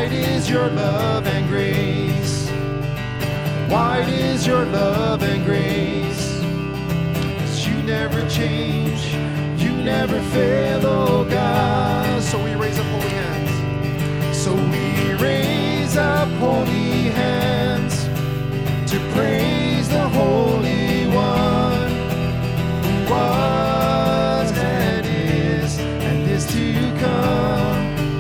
Wide is your love and grace. Wide is your love and grace. 'Cause you never change, you never fail, oh God. So we raise up holy hands. So we raise up holy hands to praise the Holy One who was and is to come.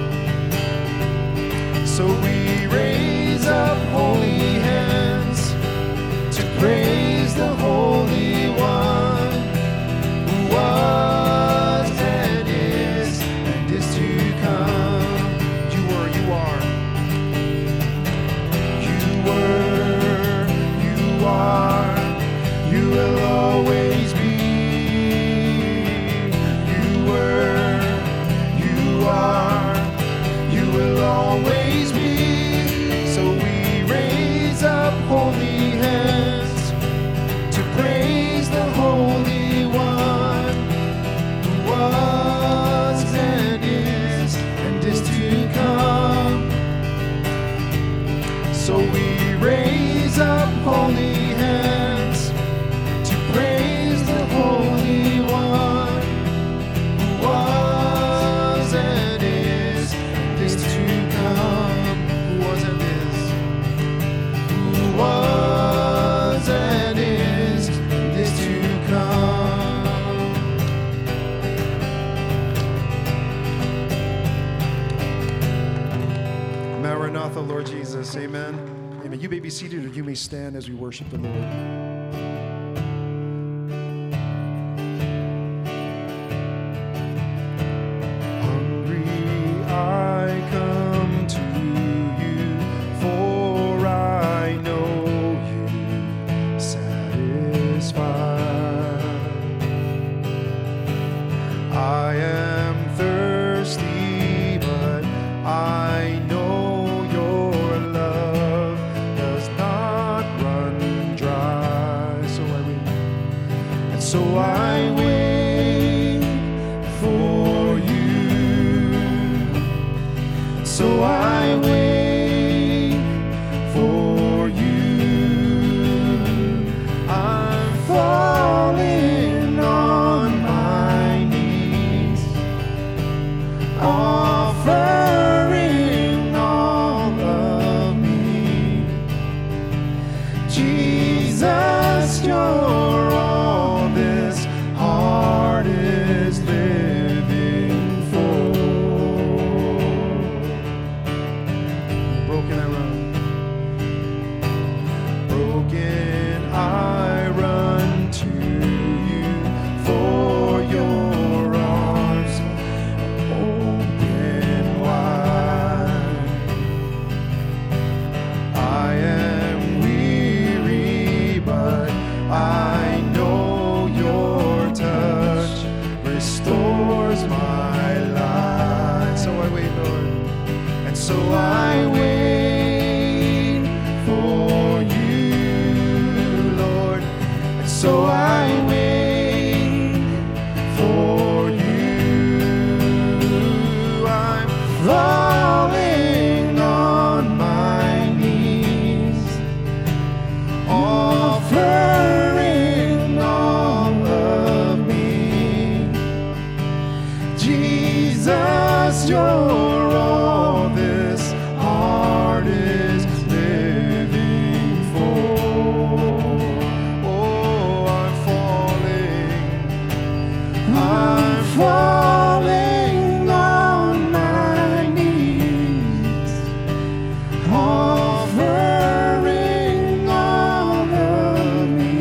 So we raise up holy hands to praise the Holy One who was and is to come. You were, you are. You were, you are, you will always be. You were, you are, you will always be. So we raise up holy hands to praise the Holy One who was and is to come. So we raise up holy hands to praise the Holy One who was and is to come. Who was and is. Who was and is to come. Maranatha, Lord Jesus. Amen. Amen. You may be seated or you may stand as we worship the Lord. Hungry I come to you, for I know you satisfy. I am thirsty, but I know your love does not run dry. So I wait for you. So I wait for you. I'm falling on my knees, offering all of me. Jesus, you're all this heart is living for. Broken I run. Broken I run to you, for your arms open wide. I am weary, but I know your touch restores my life. So I wait, Lord, and so I wait for you, Lord, and so I wait for you. I'm falling on my knees, offering all of me. Jesus, you're all this heart is living for. Oh, I'm falling on my knees, offering all of me.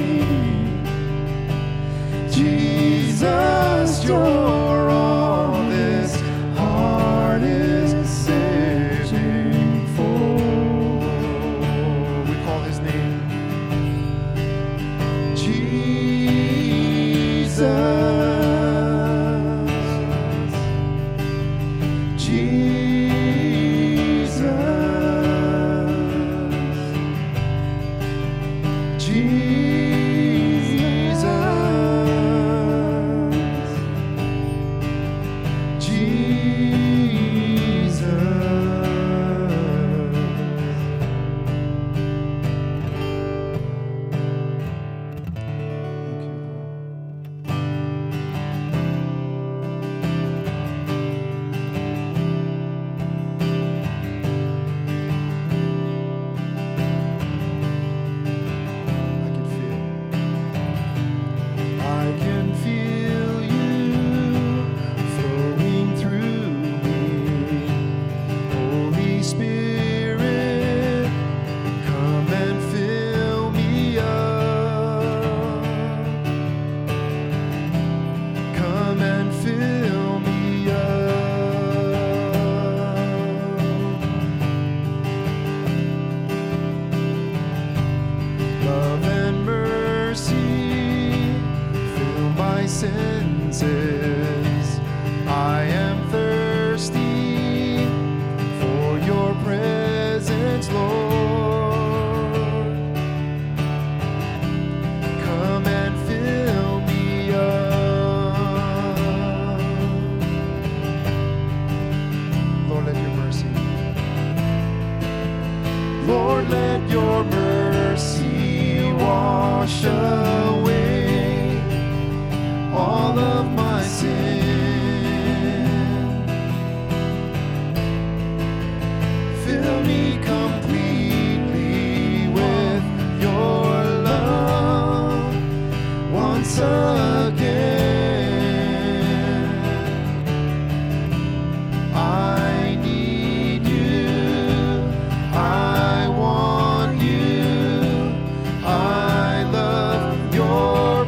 Jesus, you're all this heart is searching for. We call his name Jesus. Jesus. mercy, fill my senses. I am thirsty for your presence, Lord. Come and fill me up. Lord, let your mercy. Lord, let your mercy wash away all of my sin. Fill me completely with your love once again. I need you. I want you. I love your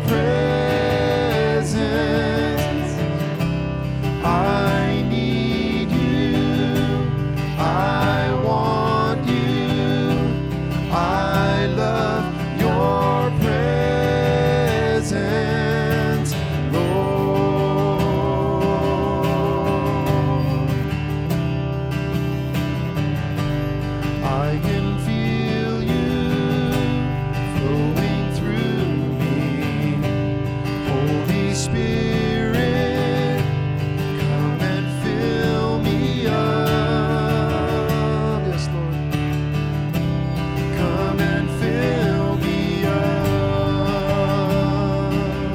presence. I need you. I want you. I love your presence, Lord. I can feel you flowing through me. Holy Spirit, come and fill me up. Yes, Lord. Come and fill me up.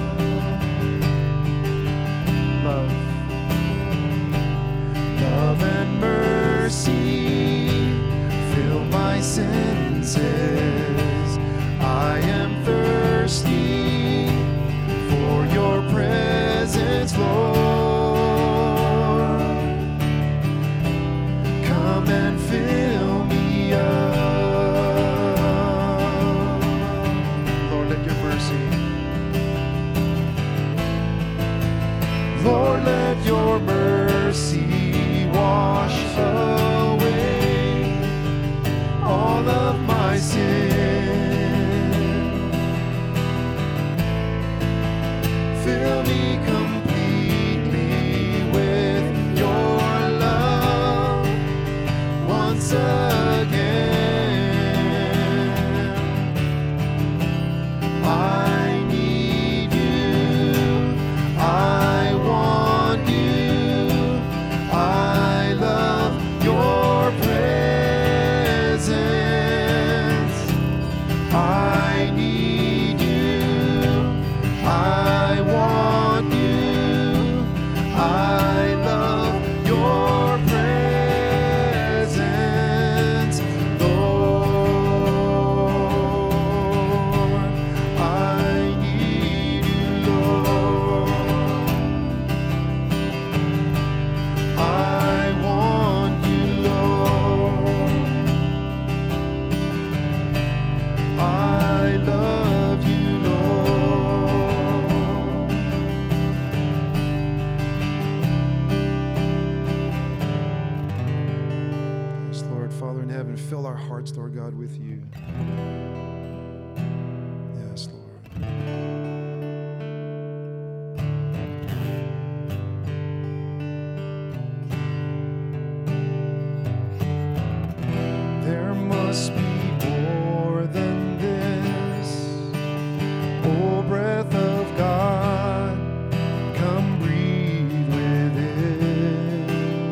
Love and mercy, fill my senses. I am thirsty for your presence, Lord. Come and fill me up. Lord, let your mercy. Lord, let your mercy wash away all of my sin. Fill me completely with your love once again. I need you. I want you. I love your presence. I need you. I want you. I love your presence, Lord. I need you, Lord. I want you, Lord. I love you, Lord. Yes, Lord, Father in heaven, fill our hearts, Lord God, with you. Yes, Lord. There must be more than this. Oh, breath of God, come breathe within.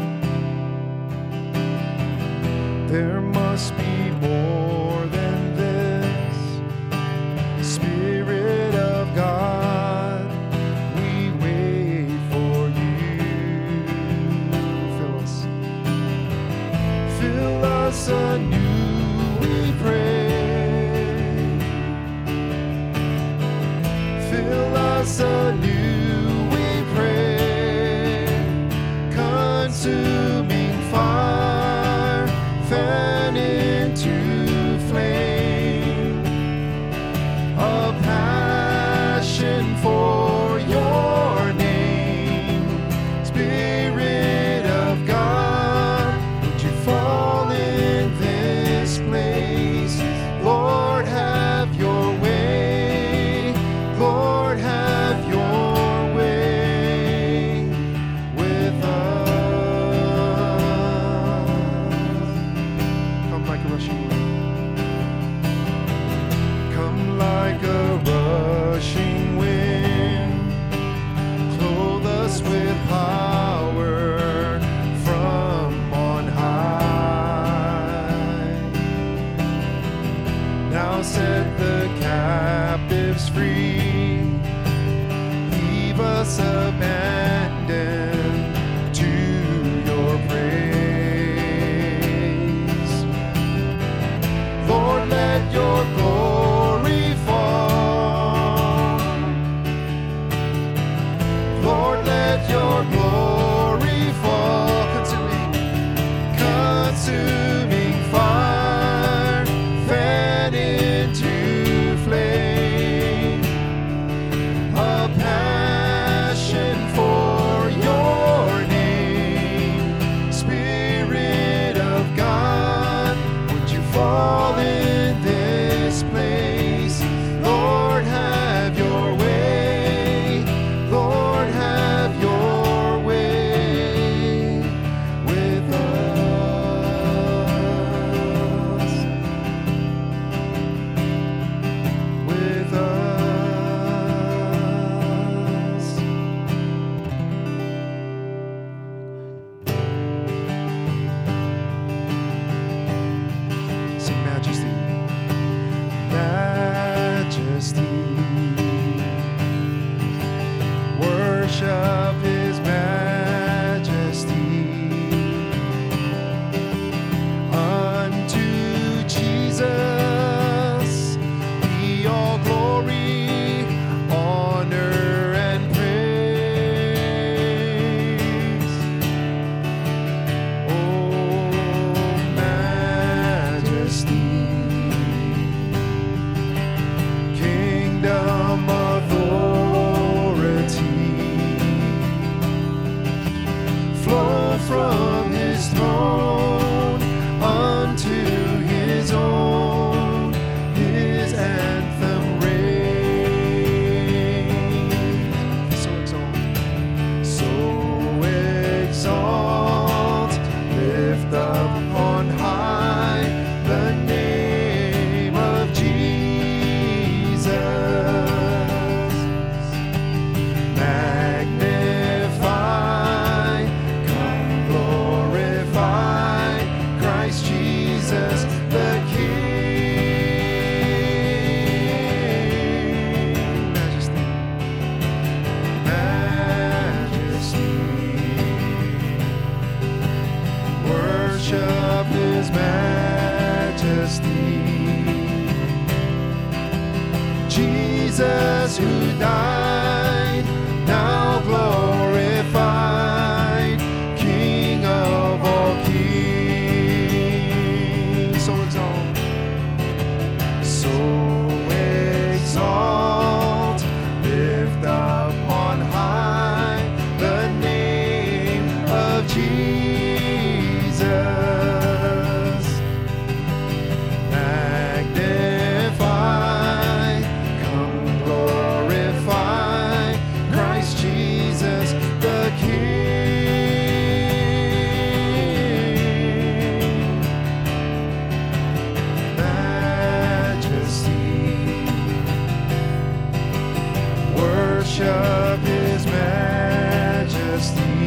There must be more than this. Spirit of God, we wait for you. Fill us. Fill us anew, we pray. Fill us anew, we pray. Consuming fire, fan into flame. A passion for your name. Spirit of God, would you fall in this place? Lord, have your way. set the captives free. Leave us abandoned to your praise. Lord, let your glory fall. Lord, let your glory fall. Consuming fire, fed into flame, a passion for your name. Spirit of God, would you fall in this place? Lord, have your way. Lord, have your way with us. With us. Sing majesty. Majesty. Worship his majesty. Unto Jesus be all glory, honor, and praise. Oh, majesty, kingdom authority, flow from his throne unto his own, his anthem reigns. So exalt, lift up on high the name of Jesus. Magnify, come glorify Christ Jesus the King. Majesty, majesty, worship his majesty. Jesus who died, now glorified, King of all kings. So exalt, lift up on high the name of Jesus. Magnify, come glorify Christ Jesus the King. Majesty, worship his majesty.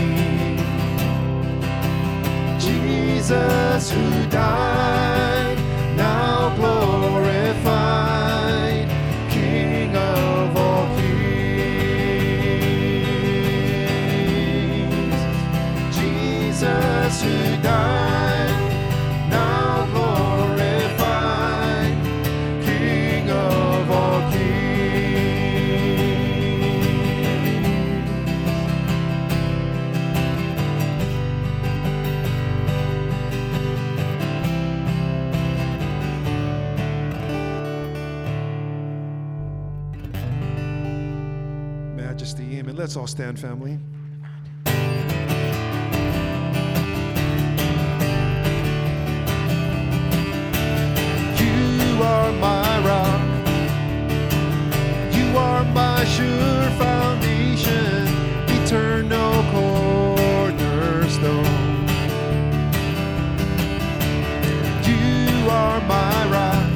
Jesus who died, now glorified, King of all kings. Jesus who died, now glorified, King of all Majesty, amen. Let's all stand, family. You are my rock. You are my sure foundation, eternal cornerstone. You are my rock,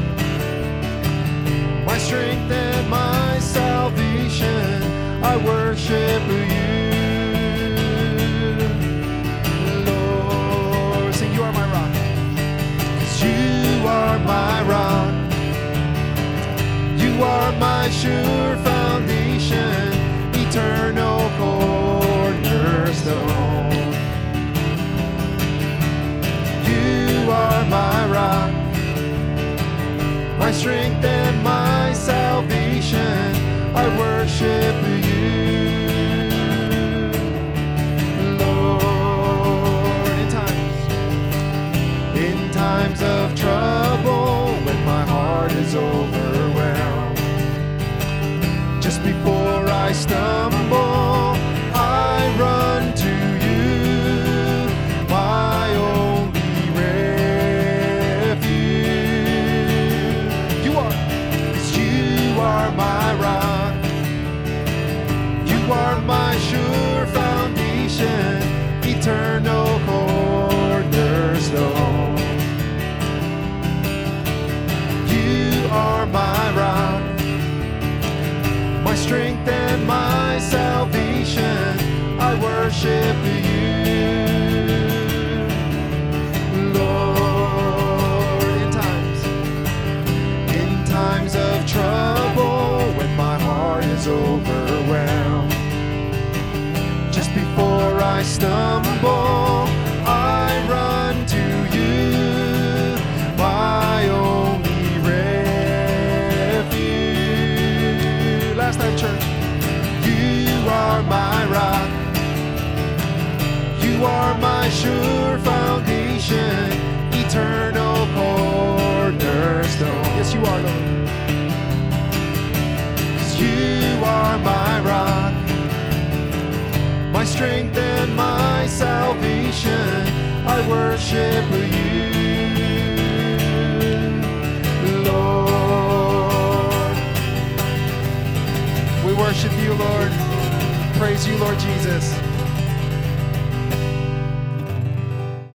my strength and my salvation. I worship you, Lord. Sing, you are my rock. 'Cause you are my rock. are my sure foundation, eternal cornerstone. You are my rock, my strength and my salvation. I worship you, Lord. In times of trouble, when my heart is overwhelmed, just before I stumble, I run to you, my only refuge. You are my rock. You are my sure foundation, eternal cornerstone. You are my rock, my strength and my salvation. I worship you, Lord. In times of trouble, when my heart is overwhelmed, just before I stumble, I run to you, my only refuge. Last time, church. You are my rock. You are my sure foundation, eternal cornerstone. Yes, you are, Lord. 'Cause you are my rock, my strength and my salvation. I worship you, Lord. We worship you, Lord. Praise you, Lord Jesus.